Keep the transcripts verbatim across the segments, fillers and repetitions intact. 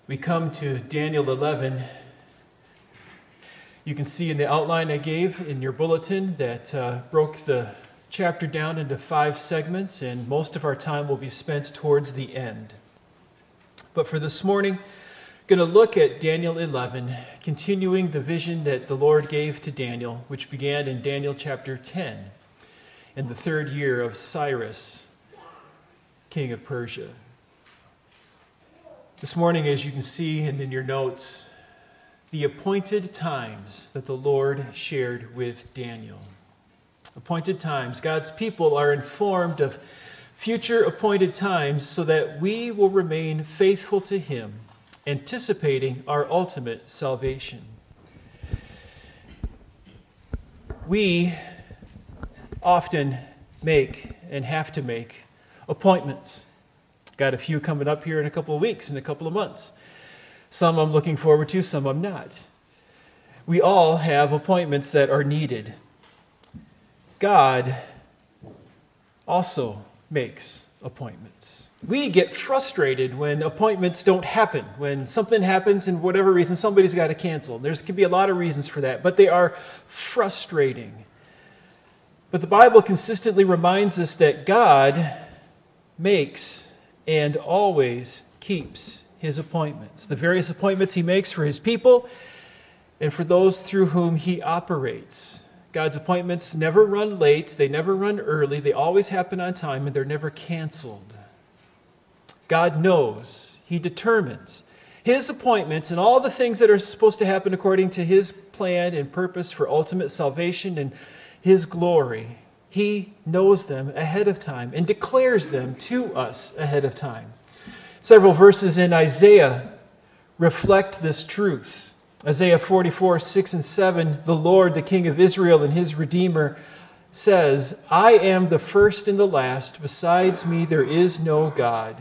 We come to Daniel eleven. You can see in the outline I gave in your bulletin that uh, broke the chapter down into five segments, and most of our time will be spent towards the end. But for this morning, I'm going to look at Daniel eleven, continuing the vision that the Lord gave to Daniel, which began in Daniel chapter ten, in the third year of Cyrus, king of Persia. This morning, as you can see and in your notes, the appointed times that the Lord shared with Daniel. Appointed times. God's people are informed of future appointed times so that we will remain faithful to Him, anticipating our ultimate salvation. We often make and have to make appointments. Got a few coming up here in a couple of weeks, in a couple of months. Some I'm looking forward to, some I'm not. We all have appointments that are needed. God also makes appointments. We get frustrated when appointments don't happen, when something happens and for whatever reason somebody's got to cancel. There can be a lot of reasons for that, but they are frustrating. But the Bible consistently reminds us that God makes and always keeps His appointments. The various appointments He makes for His people and for those through whom He operates. God's appointments never run late, they never run early, they always happen on time, and they're never canceled. God knows, He determines His appointments and all the things that are supposed to happen according to His plan and purpose for ultimate salvation and His glory. He knows them ahead of time and declares them to us ahead of time. Several verses in Isaiah reflect this truth. Isaiah forty-four, six and seven, the Lord, the King of Israel and His Redeemer, says, I am the first and the last. Besides me there is no God.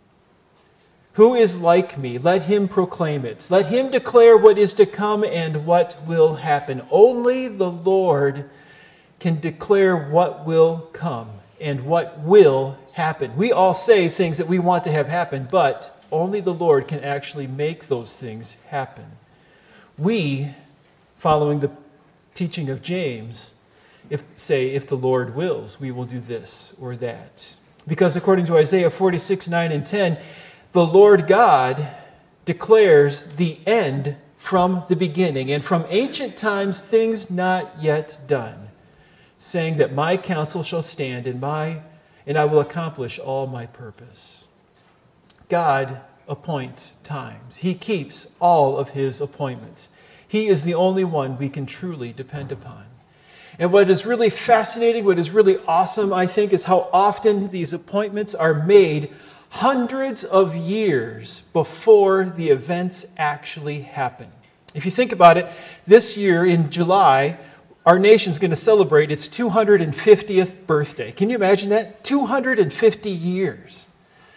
Who is like me? Let him proclaim it. Let him declare what is to come and what will happen. Only the Lord can declare what will come and what will happen. We all say things that we want to have happen, but only the Lord can actually make those things happen. We, following the teaching of James, if say, if the Lord wills, we will do this or that. Because according to Isaiah forty-six, nine and ten, the Lord God declares the end from the beginning, and from ancient times things not yet done, saying that my counsel shall stand and my and I will accomplish all my purpose. God appoints times. He keeps all of His appointments. He is the only one we can truly depend upon. And what is really fascinating, what is really awesome, I think, is how often these appointments are made hundreds of years before the events actually happen. If you think about it, this year in July, our nation's going to celebrate its two hundred fiftieth birthday. Can you imagine that? two hundred fifty years.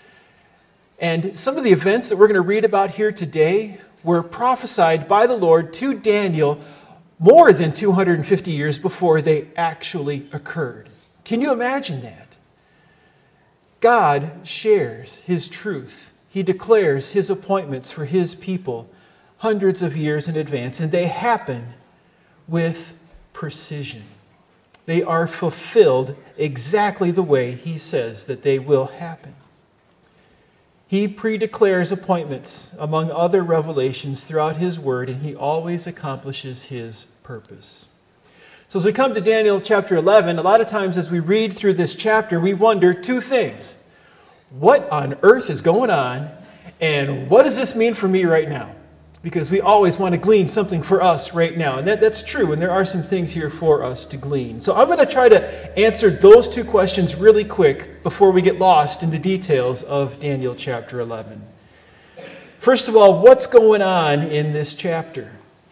And some of the events that we're going to read about here today were prophesied by the Lord to Daniel more than two hundred fifty years before they actually occurred. Can you imagine that? God shares His truth. He declares His appointments for His people hundreds of years in advance, and they happen with precision. They are fulfilled exactly the way He says that they will happen. He pre-declares appointments among other revelations throughout His Word, and He always accomplishes His purpose. So as we come to Daniel chapter eleven, a lot of times as we read through this chapter, we wonder two things. What on earth is going on, and what does this mean for me right now? Because we always want to glean something for us right now. And that, that's true, and there are some things here for us to glean. So I'm going to try to answer those two questions really quick before we get lost in the details of Daniel chapter eleven. First of all, what's going on in this chapter?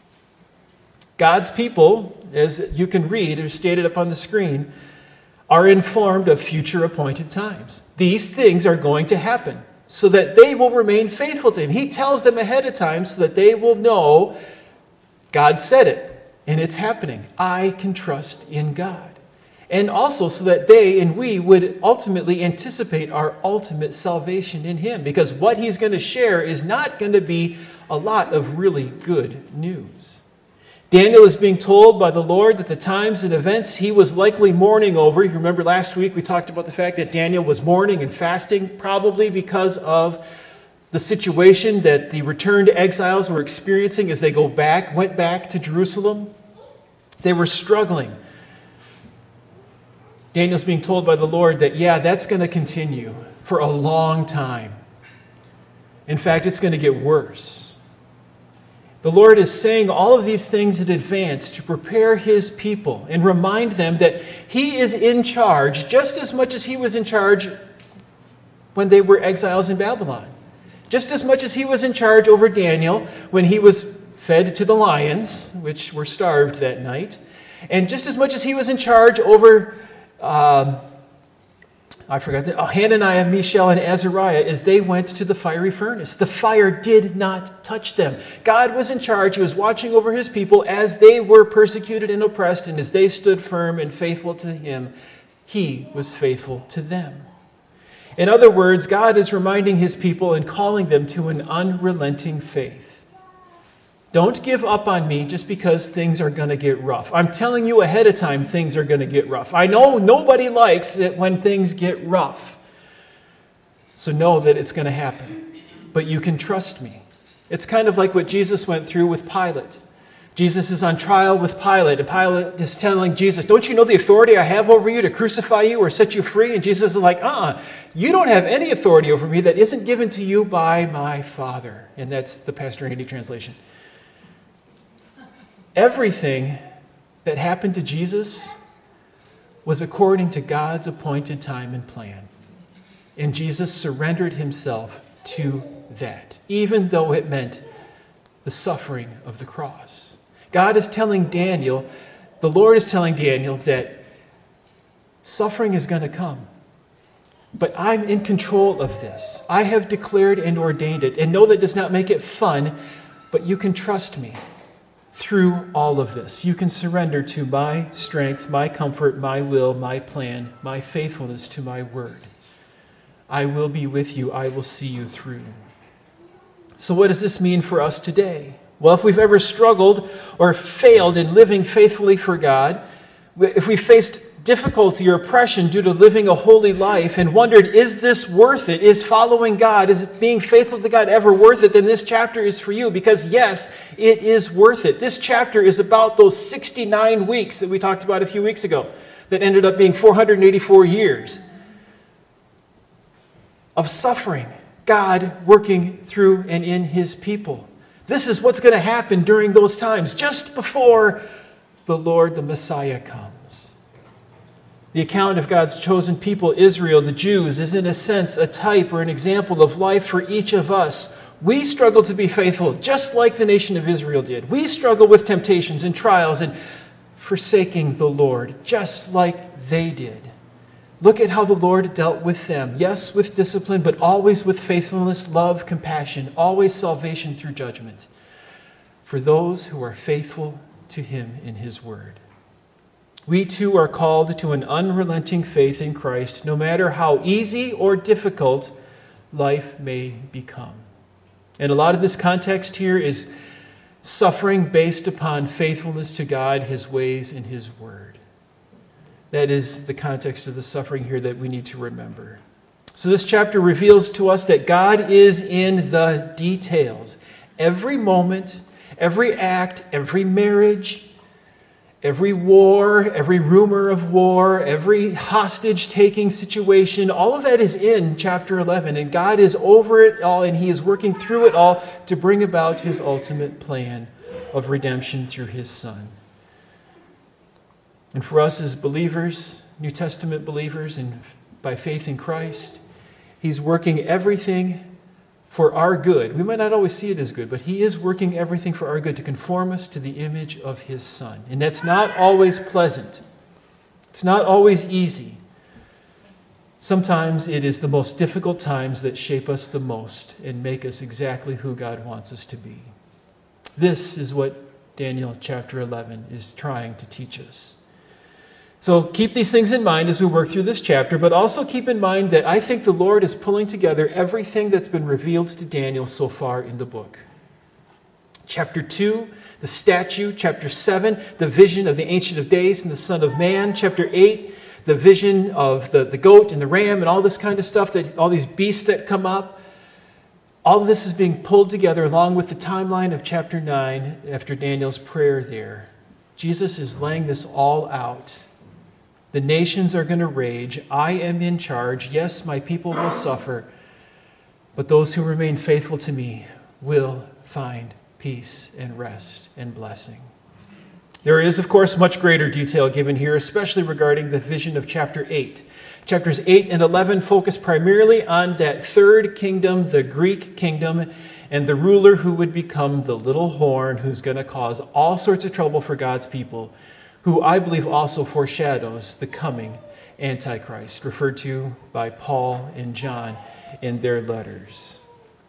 God's people, as you can read, or stated up on the screen, are informed of future appointed times. These things are going to happen, so that they will remain faithful to Him. He tells them ahead of time so that they will know God said it, and it's happening. I can trust in God. And also so that they and we would ultimately anticipate our ultimate salvation in him. Because what he's going to share is not going to be a lot of really good news. Daniel is being told by the Lord that the times and events he was likely mourning over. You remember last week we talked about the fact that Daniel was mourning and fasting, probably because of the situation that the returned exiles were experiencing as they go back, went back to Jerusalem. They were struggling. Daniel's being told by the Lord that, yeah, that's going to continue for a long time. In fact, it's going to get worse. The Lord is saying all of these things in advance to prepare his people and remind them that he is in charge just as much as he was in charge when they were exiles in Babylon. Just as much as he was in charge over Daniel when he was fed to the lions, which were starved that night. And just as much as he was in charge over, um, I forgot that, oh, Hananiah, Mishael, and Azariah as they went to the fiery furnace. The fire did not touch them. God was in charge. He was watching over his people as they were persecuted and oppressed, and as they stood firm and faithful to him, he was faithful to them. In other words, God is reminding his people and calling them to an unrelenting faith. Don't give up on me just because things are going to get rough. I'm telling you ahead of time things are going to get rough. I know nobody likes it when things get rough. So know that it's going to happen. But you can trust me. It's kind of like what Jesus went through with Pilate. Jesus is on trial with Pilate, and Pilate is telling Jesus, don't you know the authority I have over you to crucify you or set you free? And Jesus is like, uh-uh, you don't have any authority over me that isn't given to you by my Father. And that's the Pastor Andy translation. Everything that happened to Jesus was according to God's appointed time and plan. And Jesus surrendered himself to that, even though it meant the suffering of the cross. God is telling Daniel, the Lord is telling Daniel that suffering is going to come. But I'm in control of this. I have declared and ordained it. And no, that does not make it fun, but you can trust me. Through all of this, you can surrender to my strength, my comfort, my will, my plan, my faithfulness to my word. I will be with you. I will see you through. So what does this mean for us today? Well, if we've ever struggled or failed in living faithfully for God, if we faced difficulty or oppression due to living a holy life and wondered, is this worth it? Is following God, is being faithful to God ever worth it? Then this chapter is for you, because yes, it is worth it. This chapter is about those sixty-nine weeks that we talked about a few weeks ago that ended up being four hundred eighty-four years of suffering, God working through and in his people. This is what's going to happen during those times, just before the Lord, the Messiah, comes. The account of God's chosen people, Israel, the Jews, is in a sense a type or an example of life for each of us. We struggle to be faithful, just like the nation of Israel did. We struggle with temptations and trials and forsaking the Lord, just like they did. Look at how the Lord dealt with them. Yes, with discipline, but always with faithfulness, love, compassion, always salvation through judgment for those who are faithful to him in his word. We too are called to an unrelenting faith in Christ, no matter how easy or difficult life may become. And a lot of this context here is suffering based upon faithfulness to God, his ways, and his word. That is the context of the suffering here that we need to remember. So this chapter reveals to us that God is in the details. Every moment, every act, every marriage, every war, every rumor of war, every hostage-taking situation, all of that is in chapter eleven. And God is over it all, and he is working through it all to bring about his ultimate plan of redemption through his Son. And for us as believers, New Testament believers, and by faith in Christ, he's working everything for our good. We might not always see it as good, but he is working everything for our good to conform us to the image of his Son. And that's not always pleasant. It's not always easy. Sometimes it is the most difficult times that shape us the most and make us exactly who God wants us to be. This is what Daniel chapter eleven is trying to teach us. So keep these things in mind as we work through this chapter, but also keep in mind that I think the Lord is pulling together everything that's been revealed to Daniel so far in the book. Chapter two, the statue. Chapter seven, the vision of the Ancient of Days and the Son of Man. Chapter eight, the vision of the, the goat and the ram and all this kind of stuff, that all these beasts that come up. All of this is being pulled together along with the timeline of chapter nine after Daniel's prayer there. Jesus is laying this all out. The nations are going to rage. I am in charge. Yes, my people will suffer. But those who remain faithful to me will find peace and rest and blessing. There is, of course, much greater detail given here, especially regarding the vision of chapter eight. Chapters eight and eleven focus primarily on that third kingdom, the Greek kingdom, and the ruler who would become the little horn who's going to cause all sorts of trouble for God's people, who I believe also foreshadows the coming Antichrist, referred to by Paul and John in their letters.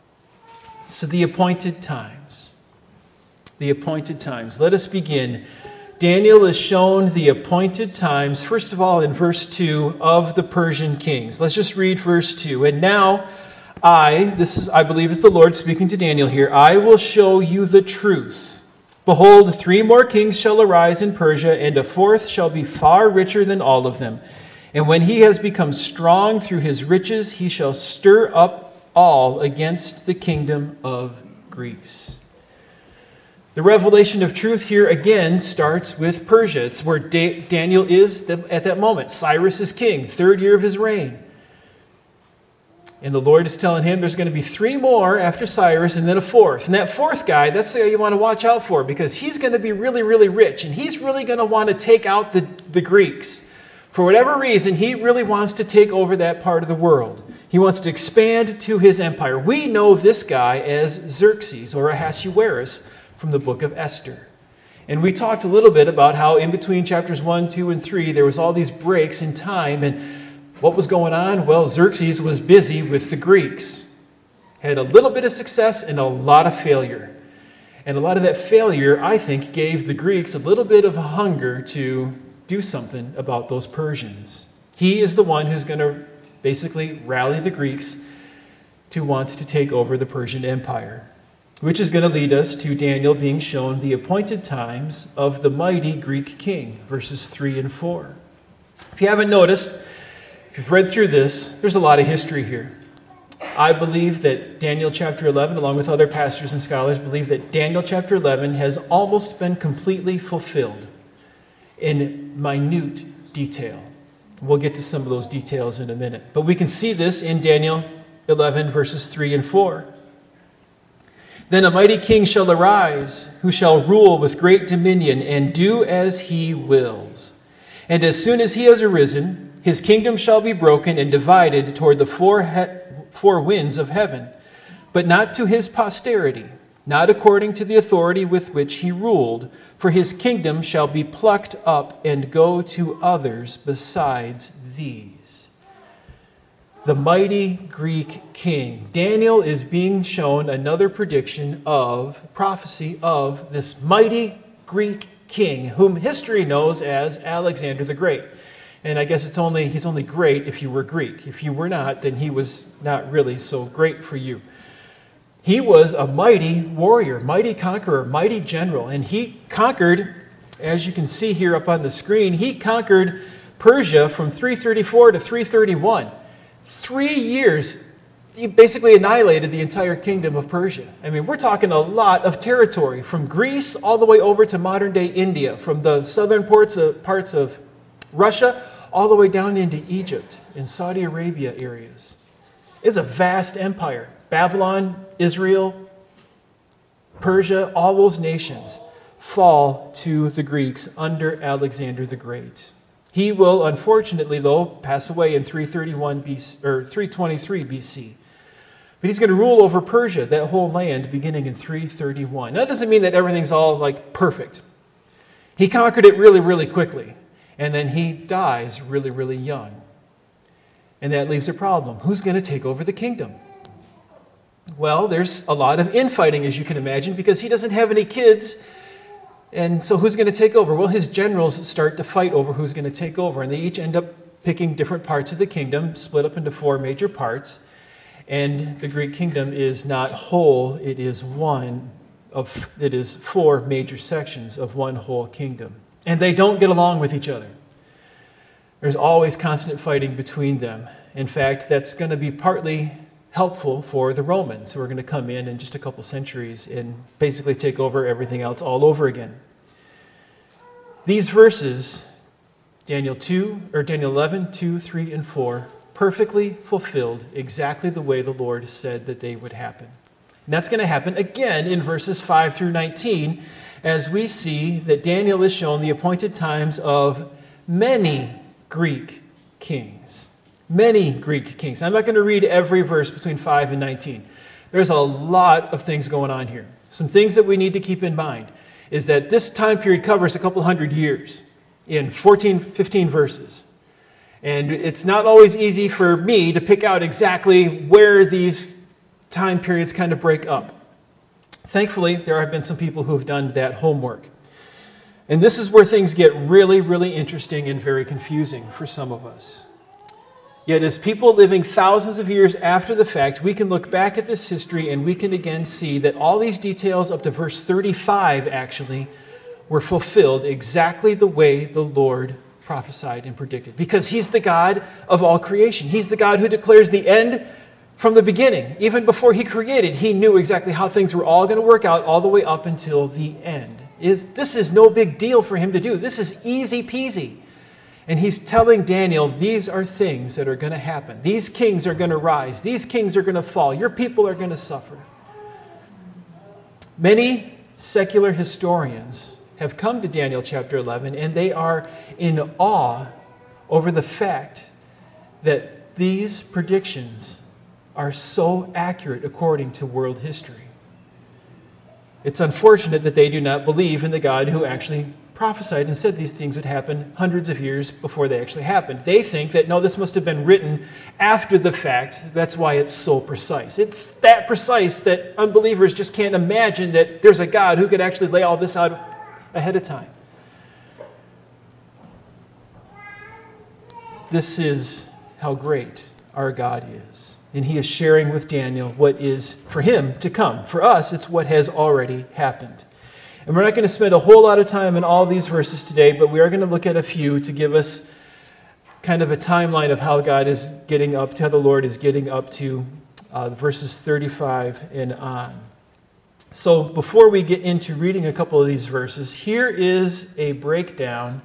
So the appointed times. The appointed times. Let us begin. Daniel is shown the appointed times, first of all in verse two, of the Persian kings. Let's just read verse two. And now I, this is, I believe is the Lord speaking to Daniel here, I will show you the truth. Behold, three more kings shall arise in Persia, and a fourth shall be far richer than all of them. And when he has become strong through his riches, he shall stir up all against the kingdom of Greece. The revelation of truth here again starts with Persia. It's where Da- Daniel is at that moment. Cyrus is king, third year of his reign. And the Lord is telling him there's going to be three more after Cyrus and then a fourth. And that fourth guy, that's the guy you want to watch out for, because he's going to be really, really rich. And he's really going to want to take out the, the Greeks. For whatever reason, he really wants to take over that part of the world. He wants to expand to his empire. We know this guy as Xerxes, or Ahasuerus, from the book of Esther. And we talked a little bit about how in between chapters one, two, and three, there was all these breaks in time. And what was going on? Well, Xerxes was busy with the Greeks. Had a little bit of success and a lot of failure. And a lot of that failure, I think, gave the Greeks a little bit of a hunger to do something about those Persians. He is the one who's going to basically rally the Greeks to want to take over the Persian Empire, which is going to lead us to Daniel being shown the appointed times of the mighty Greek king, verses three and four. If you haven't noticed, if you've read through this, there's a lot of history here. I believe that Daniel chapter eleven, along with other pastors and scholars, believe that Daniel chapter eleven has almost been completely fulfilled in minute detail. We'll get to some of those details in a minute. But we can see this in Daniel eleven, verses three and four. Then a mighty king shall arise, who shall rule with great dominion and do as he wills. And as soon as he has arisen, his kingdom shall be broken and divided toward the four, he- four winds of heaven, but not to his posterity, not according to the authority with which he ruled, for his kingdom shall be plucked up and go to others besides these. The mighty Greek king. Daniel is being shown another prediction of, prophecy of this mighty Greek king, whom history knows as Alexander the Great. And I guess it's only he's only great if you were Greek. If you were not, then he was not really so great for you. He was a mighty warrior, mighty conqueror, mighty general. And he conquered, as you can see here up on the screen, he conquered Persia from three thirty-four to three thirty-one. Three years, he basically annihilated the entire kingdom of Persia. I mean, we're talking a lot of territory, from Greece all the way over to modern-day India, from the southern parts of, parts of Russia all the way down into Egypt and Saudi Arabia areas. It's a vast empire. Babylon, Israel, Persia, all those nations fall to the Greeks under Alexander the Great. He will, unfortunately, though, pass away in three thirty-one B C, or three twenty-three B C. But he's going to rule over Persia, that whole land, beginning in three thirty-one. Now, that doesn't mean that everything's all like perfect. He conquered it really, really quickly. And then he dies really, really young. And that leaves a problem. Who's going to take over the kingdom? Well, there's a lot of infighting, as you can imagine, because he doesn't have any kids And so who's going to take over? Well, his generals start to fight over who's going to take over, and they each end up picking different parts of the kingdom, split up into four major parts. And the Greek kingdom is not whole, it is one of, it is four major sections of one whole kingdom. And they don't get along with each other. There's always constant fighting between them. In fact, that's going to be partly helpful for the Romans, who are going to come in in just a couple centuries and basically take over everything else all over again. These verses, Daniel two, or Daniel eleven, two, three, and four, perfectly fulfilled exactly the way the Lord said that they would happen. And that's going to happen again in verses five through nineteen, as we see that Daniel is shown the appointed times of many Greek kings. Many Greek kings. I'm not going to read every verse between five and nineteen. There's a lot of things going on here. Some things that we need to keep in mind is that this time period covers a couple hundred years in fourteen, fifteen verses. And it's not always easy for me to pick out exactly where these time periods kind of break up. Thankfully, there have been some people who have done that homework. And this is where things get really, really interesting and very confusing for some of us. Yet as people living thousands of years after the fact, we can look back at this history and we can again see that all these details up to verse thirty-five actually were fulfilled exactly the way the Lord prophesied and predicted. Because he's the God of all creation. He's the God who declares the end from the beginning. Even before he created, he knew exactly how things were all going to work out all the way up until the end. Is This is no big deal for him to do. This is easy peasy. And he's telling Daniel, these are things that are going to happen. These kings are going to rise. These kings are going to fall. Your people are going to suffer. Many secular historians have come to Daniel chapter eleven, and they are in awe over the fact that these predictions are so accurate according to world history. It's unfortunate that they do not believe in the God who actually prophesied and said these things would happen hundreds of years before they actually happened. They think that, no, this must have been written after the fact. That's why it's so precise. It's that precise that unbelievers just can't imagine that there's a God who could actually lay all this out ahead of time. This is how great our God is. And he is sharing with Daniel what is for him to come. For us, it's what has already happened. And we're not going to spend a whole lot of time in all these verses today, but we are going to look at a few to give us kind of a timeline of how God is getting up to, how the Lord is getting up to uh, verses thirty-five and on. So before we get into reading a couple of these verses, here is a breakdown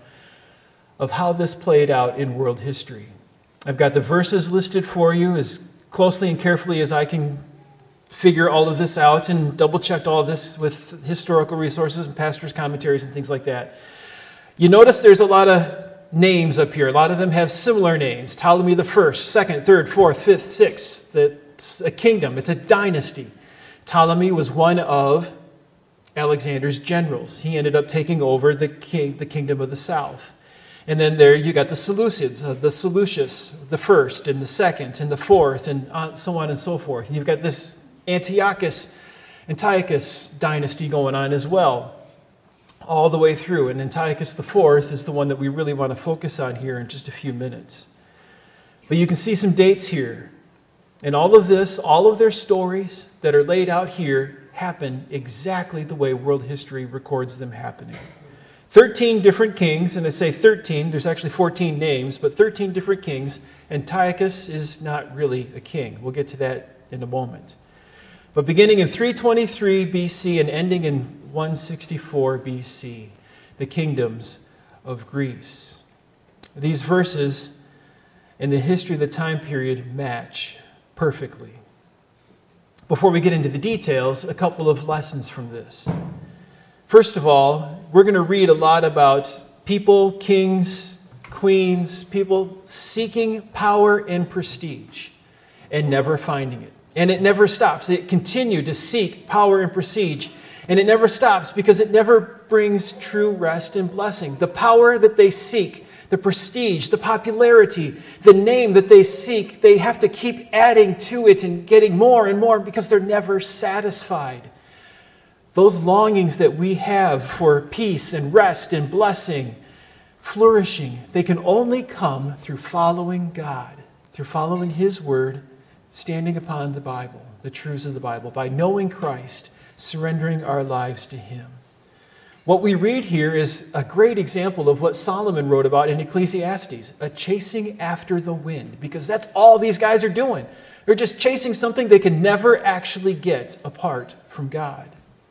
of how this played out in world history. I've got the verses listed for you as closely and carefully as I can figure all of this out, and double-checked all of this with historical resources and pastors' commentaries and things like that. You notice there's a lot of names up here. A lot of them have similar names. Ptolemy the First, Second, Third, Fourth, Fifth, Sixth. It's a kingdom. It's a dynasty. Ptolemy was one of Alexander's generals. He ended up taking over the king, the kingdom of the south. And then there you got the Seleucids, uh, the Seleucus, the first and the second and the fourth, and on, so on and so forth. And you've got this Antiochus, Antiochus dynasty going on as well, all the way through. And Antiochus the fourth is the one that we really want to focus on here in just a few minutes. But you can see some dates here. And all of this, all of their stories that are laid out here happen exactly the way world history records them happening. thirteen different kings, and I say thirteen, there's actually fourteen names, but thirteen different kings. Antiochus is not really a king. We'll get to that in a moment. But beginning in three twenty-three B C and ending in one sixty-four B C, the kingdoms of Greece. These verses and the history of the time period match perfectly. Before we get into the details, a couple of lessons from this. First of all, we're going to read a lot about people, kings, queens, people seeking power and prestige and never finding it. And it never stops. It continued to seek power and prestige. And it never stops because it never brings true rest and blessing. The power that they seek, the prestige, the popularity, the name that they seek, they have to keep adding to it and getting more and more because they're never satisfied. Those longings that we have for peace and rest and blessing, flourishing, they can only come through following God, through following His Word, standing upon the Bible, the truths of the Bible, by knowing Christ, surrendering our lives to Him. What we read here is a great example of what Solomon wrote about in Ecclesiastes, a chasing after the wind, because that's all these guys are doing. They're just chasing something they can never actually get apart from God.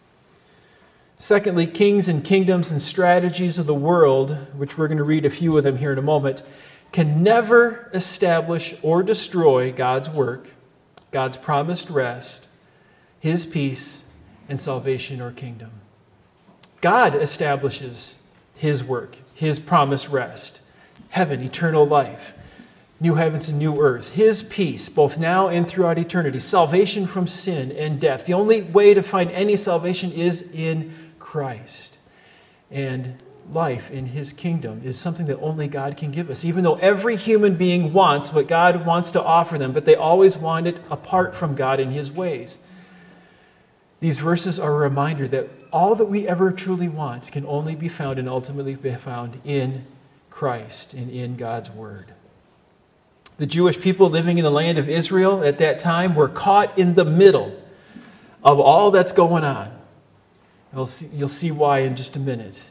Secondly, kings and kingdoms and strategies of the world, which we're going to read a few of them here in a moment, can never establish or destroy God's work, God's promised rest, His peace, and salvation or kingdom. God establishes His work, His promised rest, heaven, eternal life, new heavens and new earth, His peace, both now and throughout eternity, salvation from sin and death. The only way to find any salvation is in Christ. And life in His kingdom is something that only God can give us, even though every human being wants what God wants to offer them, but they always want it apart from God in His ways. These verses are a reminder that all that we ever truly want can only be found and ultimately be found in Christ and in God's Word. The Jewish people living in the land of Israel at that time were caught in the middle of all that's going on. You'll see, you'll see why in just a minute.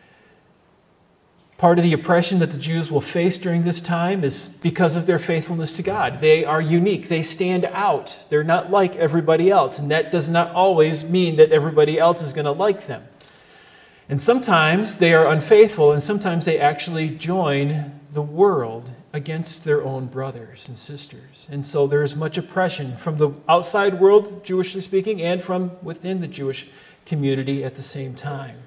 Part of the oppression that the Jews will face during this time is because of their faithfulness to God. They are unique. They stand out. They're not like everybody else. And that does not always mean that everybody else is going to like them. And sometimes they are unfaithful, and sometimes they actually join the world against their own brothers and sisters. And so there is much oppression from the outside world, Jewishly speaking, and from within the Jewish community at the same time.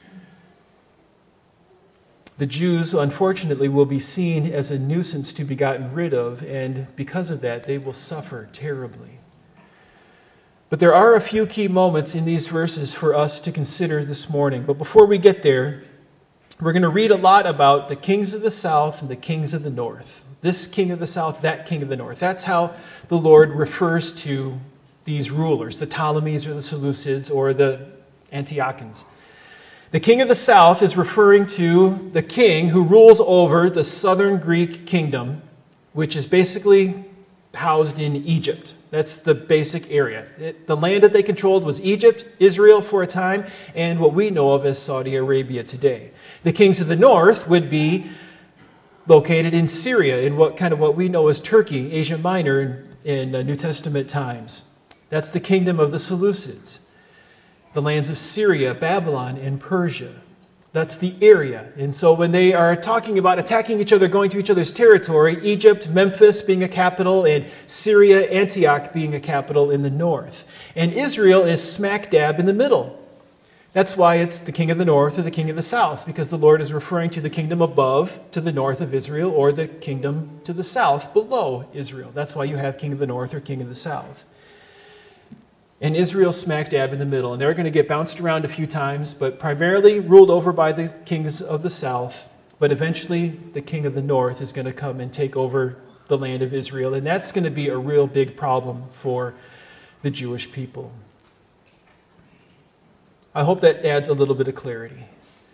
The Jews, unfortunately, will be seen as a nuisance to be gotten rid of, and because of that, they will suffer terribly. But there are a few key moments in these verses for us to consider this morning. But before we get there, we're going to read a lot about the kings of the south and the kings of the north. This king of the south, that king of the north. That's how the Lord refers to these rulers, the Ptolemies or the Seleucids or the Antiochans. The king of the south is referring to the king who rules over the southern Greek kingdom, which is basically housed in Egypt. That's the basic area. It, the land that they controlled was Egypt, Israel for a time, and what we know of as Saudi Arabia today. The kings of the north would be located in Syria, in what kind of what we know as Turkey, Asia Minor in, in uh, New Testament times. That's the kingdom of the Seleucids. The lands of Syria, Babylon, and Persia. That's the area. And so when they are talking about attacking each other, going to each other's territory, Egypt, Memphis being a capital, and Syria, Antioch being a capital in the north. And Israel is smack dab in the middle. That's why it's the king of the north or the king of the south, because the Lord is referring to the kingdom above, to the north of Israel, or the kingdom to the south, below Israel. That's why you have king of the north or king of the south. And Israel smack dab in the middle. And they're going to get bounced around a few times, but primarily ruled over by the kings of the south. But eventually, the king of the north is going to come and take over the land of Israel. And that's going to be a real big problem for the Jewish people. I hope that adds a little bit of clarity.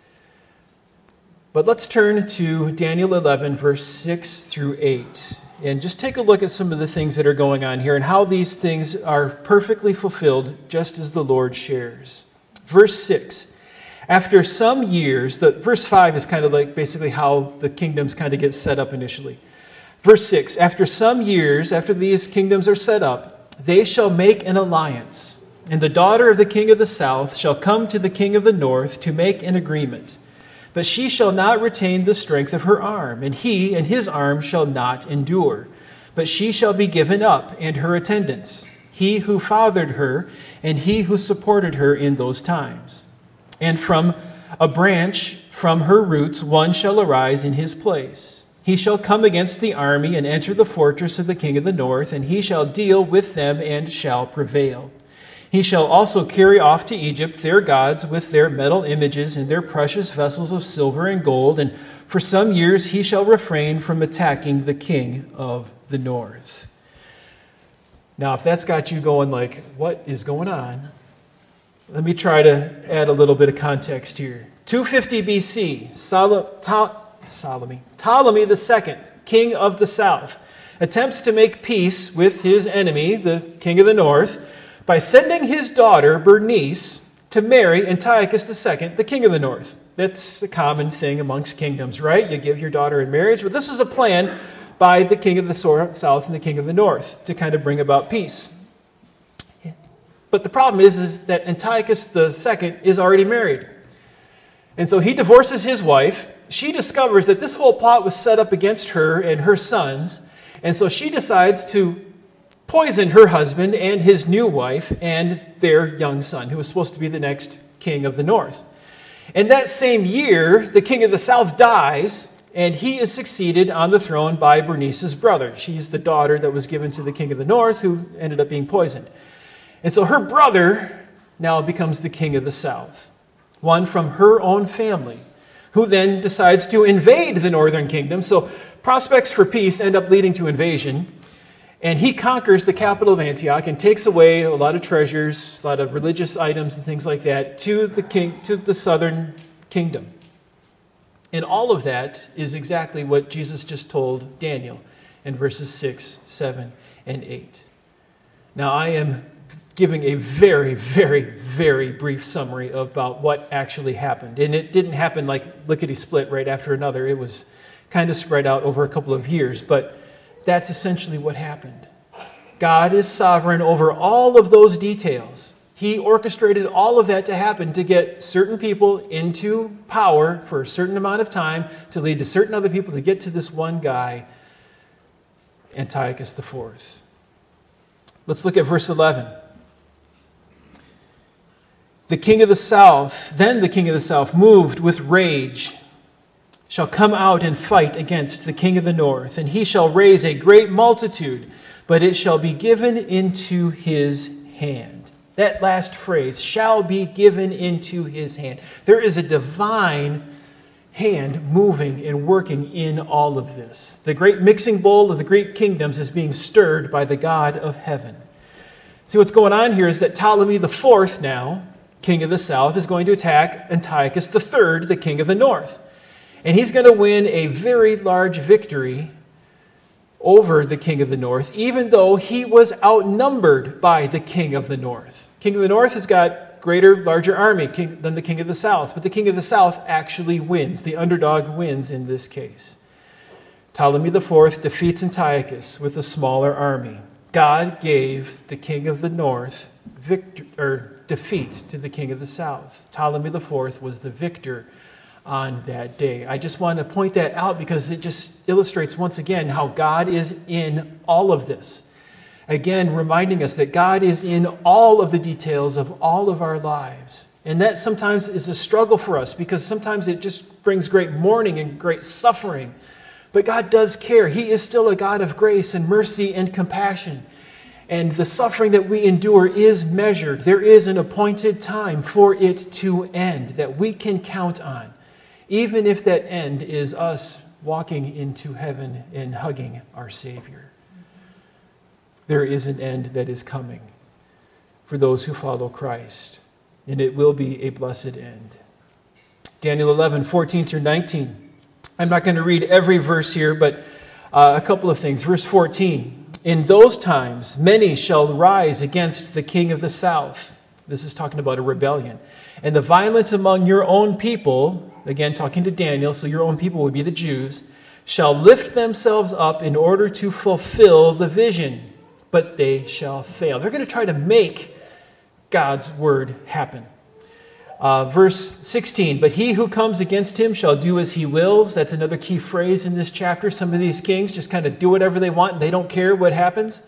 But let's turn to Daniel eleven, verse six through eight. And just take a look at some of the things that are going on here and how these things are perfectly fulfilled just as the Lord shares. Verse six, after some years, the verse five is kind of like basically how the kingdoms kind of get set up initially. Verse six, after some years, after these kingdoms are set up, they shall make an alliance, and the daughter of the king of the south shall come to the king of the north to make an agreement. But she shall not retain the strength of her arm, and he and his arm shall not endure. But she shall be given up, and her attendants, he who fathered her, and he who supported her in those times. And from a branch, from her roots, one shall arise in his place. He shall come against the army, and enter the fortress of the king of the north, and he shall deal with them, and shall prevail. He shall also carry off to Egypt their gods with their metal images and their precious vessels of silver and gold, and for some years he shall refrain from attacking the king of the north. Now, if that's got you going like, what is going on? Let me try to add a little bit of context here. two fifty B C, Sol- to- Ptolemy, Ptolemy the Second, king of the south, attempts to make peace with his enemy, the king of the north, by sending his daughter Bernice to marry Antiochus the Second, the king of the north. That's a common thing amongst kingdoms, right? You give your daughter in marriage. But this was a plan by the king of the south and the king of the north to kind of bring about peace. But the problem is, is that Antiochus the Second is already married. And so he divorces his wife. She discovers that this whole plot was set up against her and her sons. And so she decides to poison her husband and his new wife and their young son, who was supposed to be the next king of the north. And that same year, the king of the south dies, and he is succeeded on the throne by Bernice's brother. She's the daughter that was given to the king of the north, who ended up being poisoned. And so her brother now becomes the king of the south, one from her own family, who then decides to invade the northern kingdom. So prospects for peace end up leading to invasion. And he conquers the capital of Antioch and takes away a lot of treasures, a lot of religious items and things like that to the king, to the southern kingdom. And all of that is exactly what Jesus just told Daniel in verses six, seven, and eight. Now, I am giving a very, very, very brief summary about what actually happened. And it didn't happen like lickety-split right after another. It was kind of spread out over a couple of years. But that's essentially what happened. God is sovereign over all of those details. He orchestrated all of that to happen to get certain people into power for a certain amount of time, to lead to certain other people to get to this one guy, Antiochus the Fourth. Let's look at verse eleven. The king of the south, then the king of the south, moved with rage, shall come out and fight against the king of the north, and he shall raise a great multitude, but it shall be given into his hand. That last phrase, shall be given into his hand. There is a divine hand moving and working in all of this. The great mixing bowl of the Greek kingdoms is being stirred by the God of heaven. See, what's going on here is that Ptolemy the Fourth now, king of the south, is going to attack Antiochus the Third, the king of the north. And he's going to win a very large victory over the king of the north, even though he was outnumbered by the king of the north. King of the north has got greater, larger army than the king of the south, but the king of the south actually wins. The underdog wins in this case. Ptolemy the Fourth defeats Antiochus with a smaller army. God gave the king of the north victor, or defeat to the king of the south. Ptolemy the Fourth was the victor on that day. I just want to point that out because it just illustrates once again how God is in all of this. Again, reminding us that God is in all of the details of all of our lives. And that sometimes is a struggle for us because sometimes it just brings great mourning and great suffering. But God does care. He is still a God of grace and mercy and compassion. And the suffering that we endure is measured. There is an appointed time for it to end that we can count on. Even if that end is us walking into heaven and hugging our Savior. There is an end that is coming for those who follow Christ, and it will be a blessed end. Daniel eleven, fourteen through nineteen. I'm not going to read every verse here, but uh, a couple of things. Verse fourteen, in those times many shall rise against the king of the south. This is talking about a rebellion. And the violent among your own people, again talking to Daniel, so your own people would be the Jews, shall lift themselves up in order to fulfill the vision, but they shall fail. They're going to try to make God's word happen. Uh, verse sixteen, but he who comes against him shall do as he wills. That's another key phrase in this chapter. Some of these kings just kind of do whatever they want and they don't care what happens.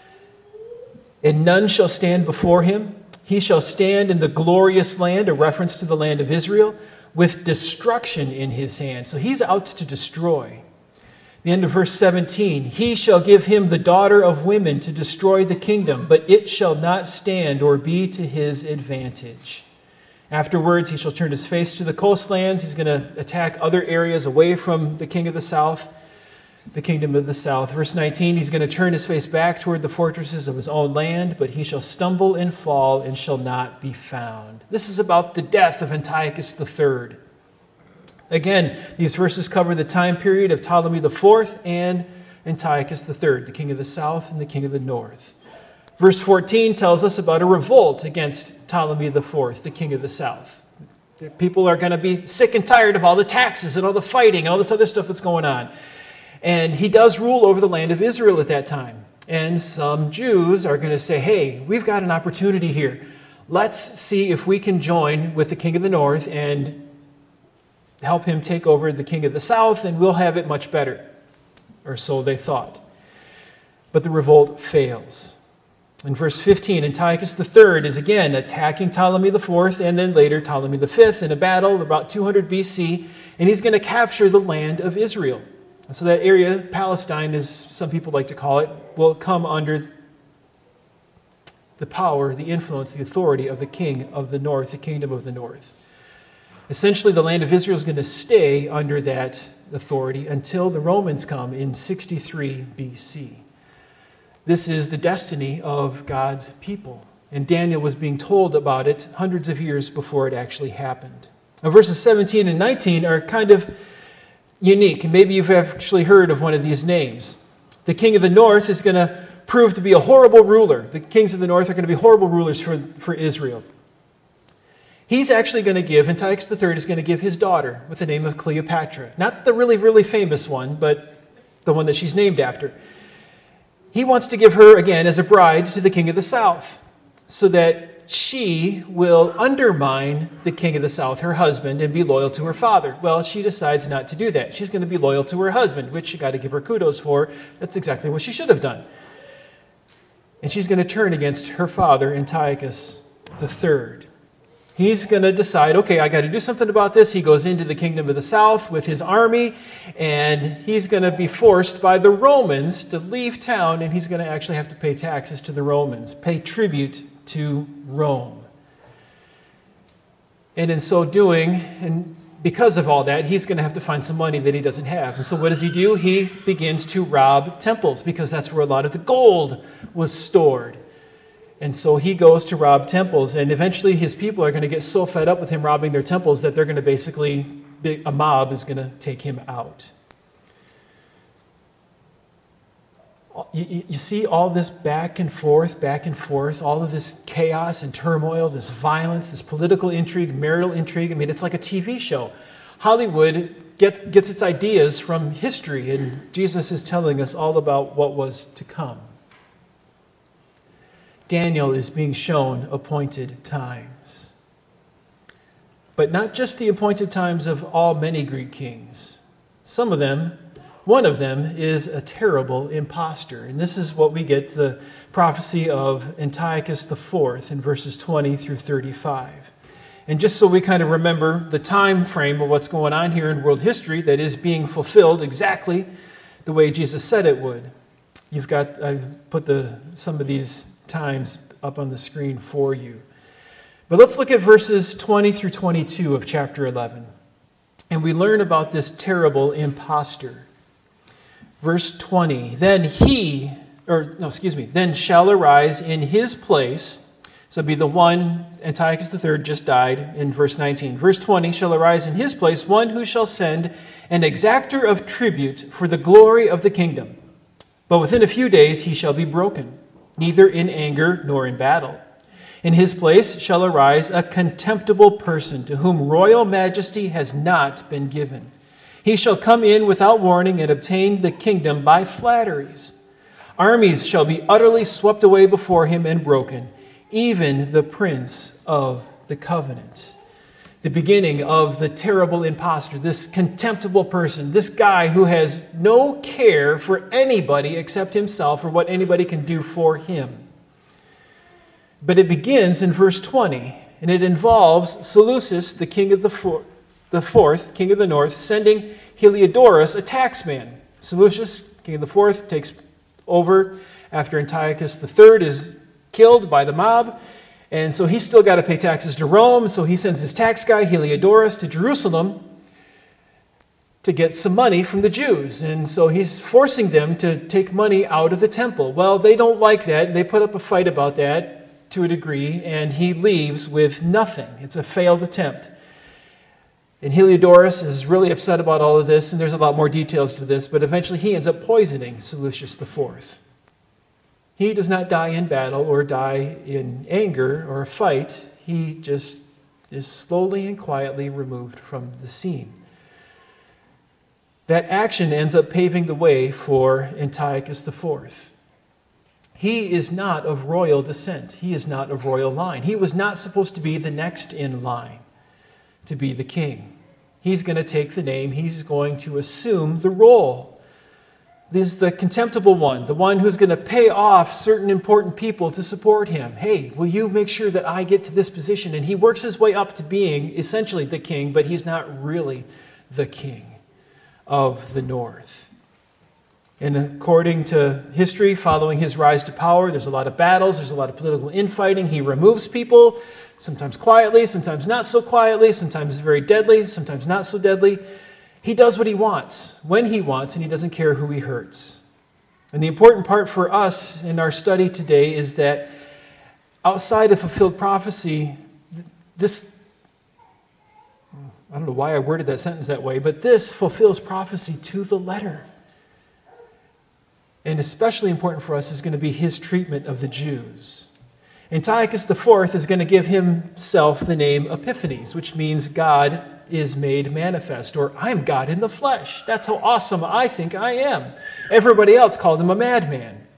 And none shall stand before him. He shall stand in the glorious land, a reference to the land of Israel, with destruction in his hand. So he's out to destroy. The end of verse seventeen, he shall give him the daughter of women to destroy the kingdom, but it shall not stand or be to his advantage. Afterwards, he shall turn his face to the coastlands. He's going to attack other areas away from the king of the south. the kingdom of the south. Verse nineteen, he's going to turn his face back toward the fortresses of his own land, but he shall stumble and fall and shall not be found. This is about the death of Antiochus the third. Again, these verses cover the time period of Ptolemy the fourth and Antiochus the third, the king of the south and the king of the north. Verse fourteen tells us about a revolt against Ptolemy the fourth, the king of the south. People are going to be sick and tired of all the taxes and all the fighting and all this other stuff that's going on. And he does rule over the land of Israel at that time. And some Jews are going to say, hey, we've got an opportunity here. Let's see if we can join with the king of the north and help him take over the king of the south, and we'll have it much better. Or so they thought. But the revolt fails. In verse fifteen, Antiochus the third is again attacking Ptolemy the fourth and then later Ptolemy the fifth in a battle about two hundred B C, and he's going to capture the land of Israel. So that area, Palestine, as some people like to call it, will come under the power, the influence, the authority of the king of the north, the kingdom of the north. Essentially, the land of Israel is going to stay under that authority until the Romans come in sixty-three B C. This is the destiny of God's people. And Daniel was being told about it hundreds of years before it actually happened. Now, verses seventeen and nineteen are kind of unique. And maybe you've actually heard of one of these names. The king of the north is going to prove to be a horrible ruler. The kings of the north are going to be horrible rulers for, for Israel. He's actually going to give, Antiochus the third is going to give his daughter with the name of Cleopatra. Not the really, really famous one, but the one that she's named after. He wants to give her, again, as a bride to the king of the south, so that she will undermine the king of the south, her husband, and be loyal to her father. Well, she decides not to do that. She's going to be loyal to her husband, which you got to give her kudos for. That's exactly what she should have done. And she's going to turn against her father, Antiochus the third. He's going to decide, okay, I got to do something about this. He goes into the kingdom of the south with his army, and he's going to be forced by the Romans to leave town, and he's going to actually have to pay taxes to the Romans, pay tribute to Rome. And in so doing, and because of all that, he's going to have to find some money that he doesn't have. And so what does he do? He begins to rob temples, because that's where a lot of the gold was stored. And so he goes to rob temples, and eventually his people are going to get so fed up with him robbing their temples that they're going to basically, a mob is going to take him out. You, you see all this back and forth, back and forth, all of this chaos and turmoil, this violence, this political intrigue, marital intrigue. I mean, it's like a T V show. Hollywood get, gets its ideas from history, and Jesus is telling us all about what was to come. Daniel is being shown appointed times. But not just the appointed times of all many Greek kings. Some of them, one of them is a terrible impostor. And this is what we get the prophecy of Antiochus the fourth in verses twenty through thirty-five. And just so we kind of remember the time frame of what's going on here in world history that is being fulfilled exactly the way Jesus said it would. You've got, I've put the some of these times up on the screen for you. But let's look at verses twenty through twenty-two of chapter eleven. And we learn about this terrible impostor. Verse twenty, then he, or no, excuse me, then shall arise in his place, so be the one, Antiochus the third just died in verse nineteen. Verse twenty, shall arise in his place one who shall send an exactor of tribute for the glory of the kingdom. But within a few days he shall be broken, neither in anger nor in battle. In his place shall arise a contemptible person to whom royal majesty has not been given. He shall come in without warning and obtain the kingdom by flatteries. Armies shall be utterly swept away before him and broken, even the prince of the covenant. The beginning of the terrible impostor, this contemptible person, this guy who has no care for anybody except himself or what anybody can do for him. But it begins in verse twenty, and it involves Seleucus, the king of the, four, the fourth, king of the north, sending Heliodorus, a taxman. Seleucus, king of the fourth, takes over after Antiochus the third is killed by the mob. And so he's still got to pay taxes to Rome, so he sends his tax guy, Heliodorus, to Jerusalem to get some money from the Jews. And so he's forcing them to take money out of the temple. Well, they don't like that. They put up a fight about that to a degree, and he leaves with nothing. It's a failed attempt. And Heliodorus is really upset about all of this, and there's a lot more details to this, but eventually he ends up poisoning Seleucus the Fourth. He does not die in battle or die in anger or a fight. He just is slowly and quietly removed from the scene. That action ends up paving the way for Antiochus the Fourth. He is not of royal descent. He is not of royal line. He was not supposed to be the next in line to be the king. He's going to take the name. He's going to assume the role. This is the contemptible one, the one who's going to pay off certain important people to support him. Hey, will you make sure that I get to this position? And he works his way up to being essentially the king, but he's not really the king of the north. And according to history, following his rise to power, there's a lot of battles, there's a lot of political infighting. He removes people, sometimes quietly, sometimes not so quietly, sometimes very deadly, sometimes not so deadly. He does what he wants, when he wants, and he doesn't care who he hurts. And the important part for us in our study today is that outside of fulfilled prophecy, this, I don't know why I worded that sentence that way, but this fulfills prophecy to the letter. And especially important for us is going to be his treatment of the Jews. Antiochus the Fourth is going to give himself the name Epiphanes, which means God is made manifest, or I'm God in the flesh. That's how awesome I think I am. Everybody else called him a madman.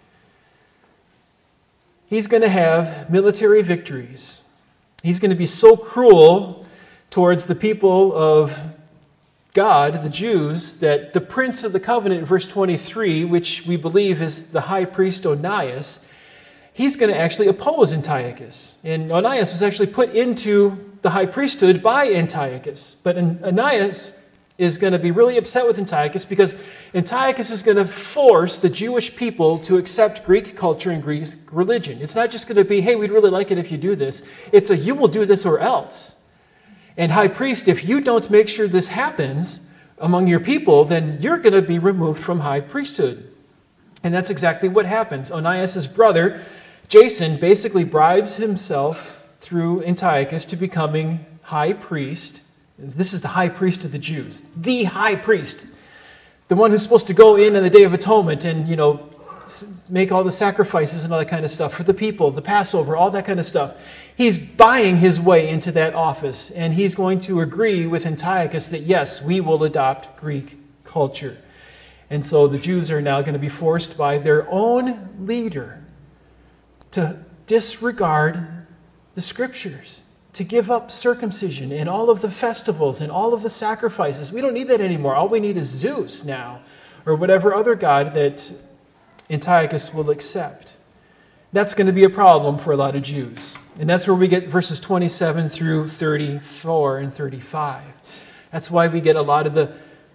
He's going to have military victories. He's going to be so cruel towards the people of God, the Jews, that the prince of the covenant, verse twenty-three, which we believe is the high priest Onias, he's going to actually oppose Antiochus. And Onias was actually put into the high priesthood by Antiochus. But Onias is going to be really upset with Antiochus because Antiochus is going to force the Jewish people to accept Greek culture and Greek religion. It's not just going to be, hey, we'd really like it if you do this. It's a, you will do this or else. And high priest, if you don't make sure this happens among your people, then you're going to be removed from high priesthood. And that's exactly what happens. Onias' brother, Jason, basically bribes himself through Antiochus to becoming high priest. This is the high priest of the Jews. The high priest. The one who's supposed to go in on the Day of Atonement and, you know, make all the sacrifices and all that kind of stuff for the people, the Passover, all that kind of stuff. He's buying his way into that office, and he's going to agree with Antiochus that, yes, we will adopt Greek culture. And so the Jews are now going to be forced by their own leader to disregard the scriptures, to give up circumcision and all of the festivals and all of the sacrifices. We don't need that anymore. All we need is Zeus now, or whatever other god that Antiochus will accept. That's going to be a problem for a lot of Jews. And that's where we get verses twenty-seven through thirty-four and thirty-five. That's why we get a lot of the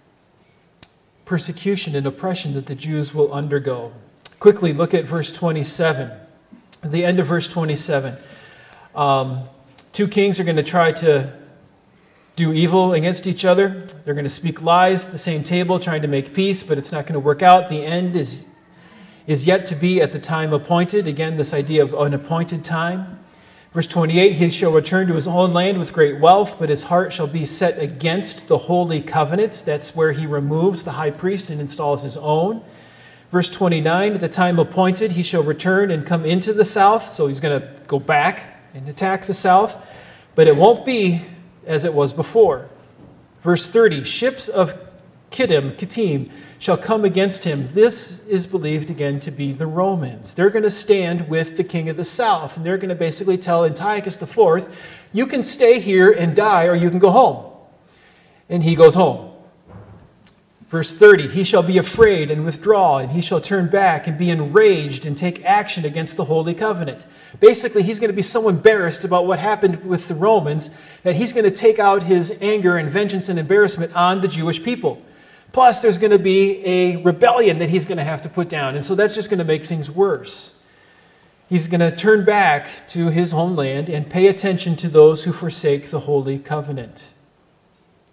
persecution and oppression that the Jews will undergo. Quickly look at verse twenty-seven. At the end of verse twenty-seven. Um, two kings are going to try to do evil against each other. They're going to speak lies at the same table, trying to make peace, but it's not going to work out. The end is, is yet to be at the time appointed. Again, this idea of an appointed time. Verse twenty-eight, he shall return to his own land with great wealth, but his heart shall be set against the holy covenant. That's where he removes the high priest and installs his own. Verse twenty-nine, at the time appointed, he shall return and come into the south. So he's going to go back and attack the south, but it won't be as it was before. Verse thirty, ships of Kittim, Kittim shall come against him. This is believed again to be the Romans. They're going to stand with the king of the south, and they're going to basically tell Antiochus the Fourth, you can stay here and die, or you can go home. And he goes home. Verse thirty, he shall be afraid and withdraw, and he shall turn back and be enraged and take action against the Holy Covenant. Basically, he's going to be so embarrassed about what happened with the Romans that he's going to take out his anger and vengeance and embarrassment on the Jewish people. Plus, there's going to be a rebellion that he's going to have to put down, and so that's just going to make things worse. He's going to turn back to his homeland and pay attention to those who forsake the Holy Covenant.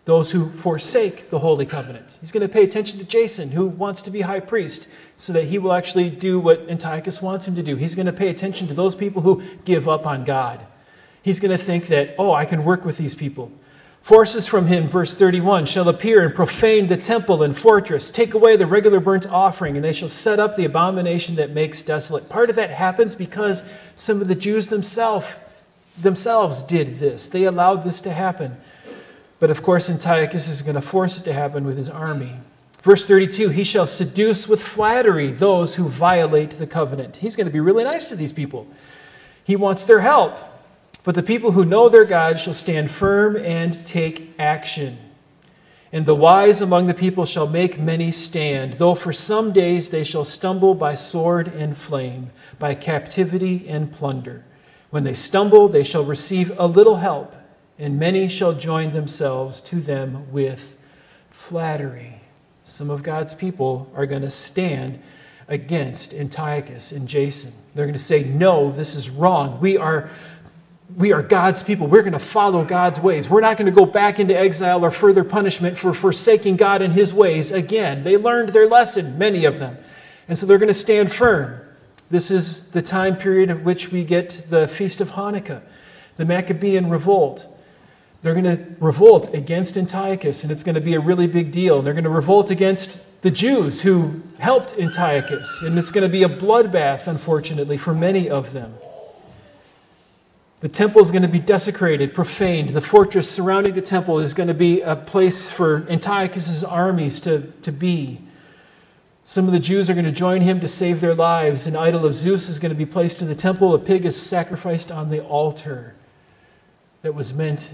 those who forsake the holy covenant. He's going to pay attention to Jason, who wants to be high priest, so that he will actually do what Antiochus wants him to do. He's going to pay attention to those people who give up on God. He's going to think that, oh, I can work with these people. Forces from him, verse thirty-one, shall appear and profane the temple and fortress, take away the regular burnt offering, and they shall set up the abomination that makes desolate. Part of that happens because some of the Jews themselves themselves did this. They allowed this to happen. But of course, Antiochus is going to force it to happen with his army. Verse thirty-two, he shall seduce with flattery those who violate the covenant. He's going to be really nice to these people. He wants their help. But the people who know their God shall stand firm and take action. And the wise among the people shall make many stand, though for some days they shall stumble by sword and flame, by captivity and plunder. When they stumble, they shall receive a little help, and many shall join themselves to them with flattery. Some of God's people are going to stand against Antiochus and Jason. They're going to say, no, this is wrong. We are... We are God's people. We're going to follow God's ways. We're not going to go back into exile or further punishment for forsaking God and his ways again. They learned their lesson, many of them. And so they're going to stand firm. This is the time period of which we get the Feast of Hanukkah, the Maccabean revolt. They're going to revolt against Antiochus, and it's going to be a really big deal. And they're going to revolt against the Jews who helped Antiochus, and it's going to be a bloodbath, unfortunately, for many of them. The temple is going to be desecrated, profaned. The fortress surrounding the temple is going to be a place for Antiochus' armies to, to be. Some of the Jews are going to join him to save their lives. An idol of Zeus is going to be placed in the temple. A pig is sacrificed on the altar that was meant,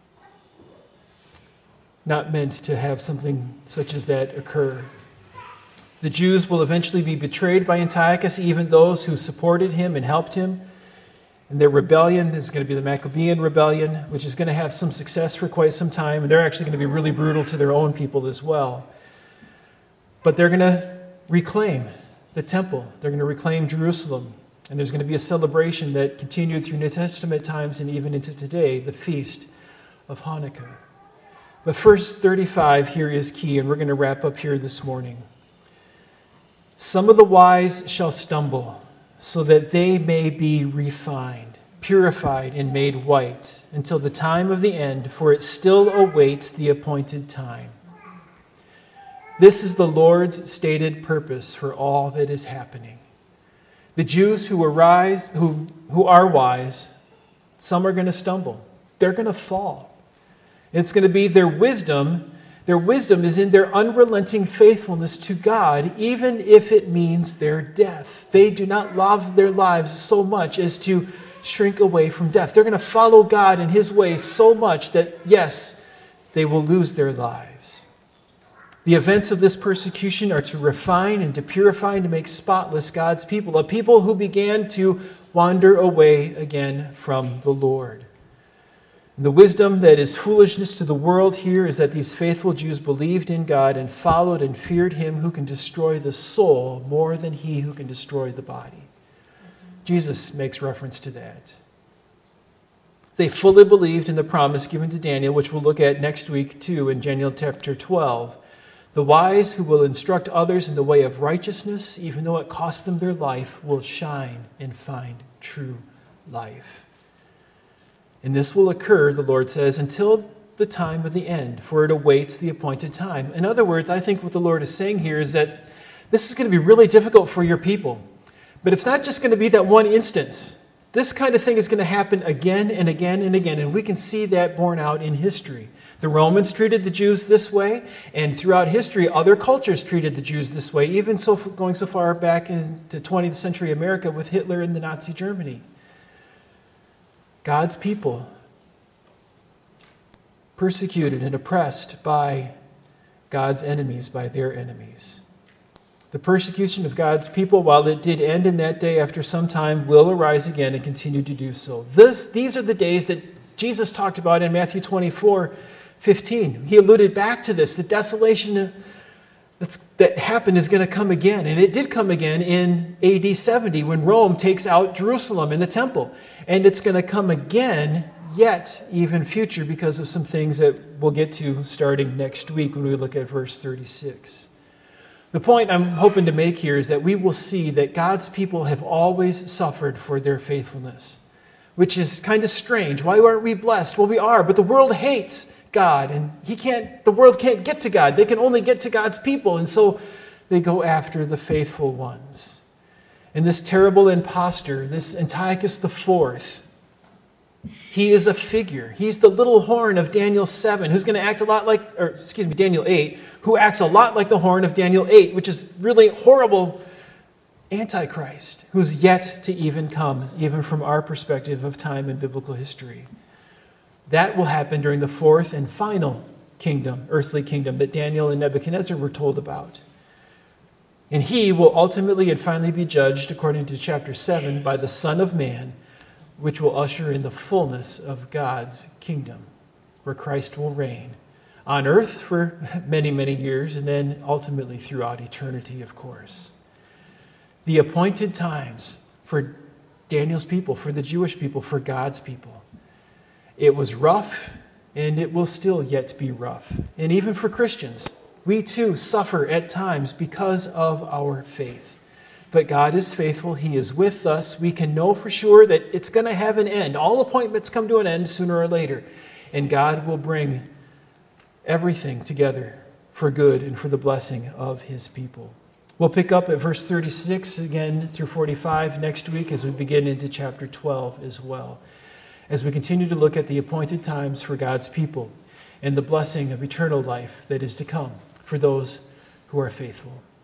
not meant to have something such as that occur. The Jews will eventually be betrayed by Antiochus, even those who supported him and helped him. And their rebellion is going to be the Maccabean rebellion, which is going to have some success for quite some time. And they're actually going to be really brutal to their own people as well. But they're going to reclaim the temple. They're going to reclaim Jerusalem. And there's going to be a celebration that continued through New Testament times and even into today, the Feast of Hanukkah. But verse thirty-five here is key, and we're going to wrap up here this morning. Some of the wise shall stumble, so that they may be refined, purified, and made white until the time of the end, for it still awaits the appointed time. This is the Lord's stated purpose for all that is happening. The Jews who arise, who, who are wise, some are going to stumble. They're going to fall. It's going to be their wisdom. Their wisdom is in their unrelenting faithfulness to God, even if it means their death. They do not love their lives so much as to shrink away from death. They're going to follow God in his ways so much that, yes, they will lose their lives. The events of this persecution are to refine and to purify and to make spotless God's people, a people who began to wander away again from the Lord. The wisdom that is foolishness to the world here is that these faithful Jews believed in God and followed and feared him who can destroy the soul more than he who can destroy the body. Jesus makes reference to that. They fully believed in the promise given to Daniel, which we'll look at next week too in Daniel chapter twelve. The wise who will instruct others in the way of righteousness, even though it costs them their life, will shine and find true life. And this will occur, the Lord says, until the time of the end, for it awaits the appointed time. In other words, I think what the Lord is saying here is that this is going to be really difficult for your people. But it's not just going to be that one instance. This kind of thing is going to happen again and again and again, and we can see that borne out in history. The Romans treated the Jews this way, and throughout history, other cultures treated the Jews this way, even so going so far back into twentieth century America with Hitler and the Nazi Germany. God's people, persecuted and oppressed by God's enemies, by their enemies. The persecution of God's people, while it did end in that day, after some time will arise again and continue to do so. This, these are the days that Jesus talked about in Matthew twenty-four fifteen. He alluded back to this. The desolation that's, that happened is going to come again. And it did come again in A D seventy when Rome takes out Jerusalem and the temple. And it's going to come again yet even future because of some things that we'll get to starting next week when we look at verse thirty-six. The point I'm hoping to make here is that we will see that God's people have always suffered for their faithfulness, which is kind of strange. Why aren't we blessed? Well, we are, but the world hates God, and he can't. The world can't get to God. They can only get to God's people, and so they go after the faithful ones. And this terrible impostor, this Antiochus the Fourth, he is a figure. He's the little horn of Daniel seven, who's going to act a lot like, or excuse me, Daniel eight, who acts a lot like the horn of Daniel eight, which is really horrible Antichrist, who's yet to even come, even from our perspective of time in biblical history. That will happen during the fourth and final kingdom, earthly kingdom, that Daniel and Nebuchadnezzar were told about. And he will ultimately and finally be judged, according to chapter seven, by the Son of Man, which will usher in the fullness of God's kingdom, where Christ will reign on earth for many, many years, and then ultimately throughout eternity, of course. The appointed times for Daniel's people, for the Jewish people, for God's people. It was rough, and it will still yet be rough. And even for Christians, we too suffer at times because of our faith. But God is faithful. He is with us. We can know for sure that it's going to have an end. All appointments come to an end sooner or later. And God will bring everything together for good and for the blessing of his people. We'll pick up at verse thirty-six again through forty-five next week as we begin into chapter twelve as well, as we continue to look at the appointed times for God's people and the blessing of eternal life that is to come for those who are faithful.